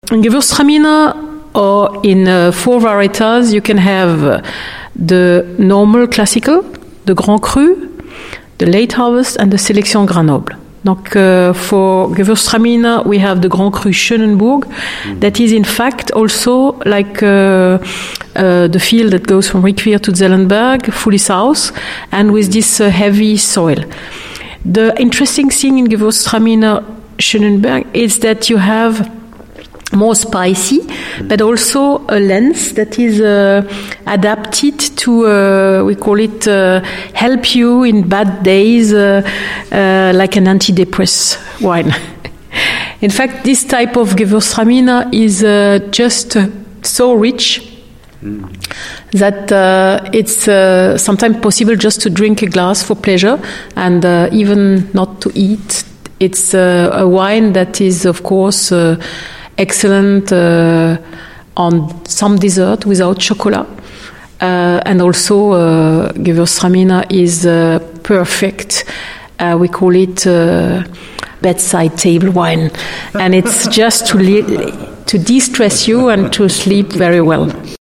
in Gewürztraminer or in 4 varieties, you can have the normal classical, the Grand Cru, the late harvest, and the Sélection Grenoble. Donc, for Gewürztraminer, we have the Grand Cru Schönenburg, that is in fact also like the field that goes from Riquewihr to Zellenberg, fully south, and with this heavy soil. The interesting thing in Gewürztraminer Schönenberg is that you have more spicy, but also a lens that is adapted to, we call it, help you in bad days, like an antidepressant wine. In fact, this type of Gewürztraminer is just so rich that it's sometimes possible just to drink a glass for pleasure and even not to eat. It's a wine that is, of course, excellent on some dessert without chocolate. And also, Gewürztraminer is perfect. We call it bedside table wine. And it's just to de-stress you and to sleep very well.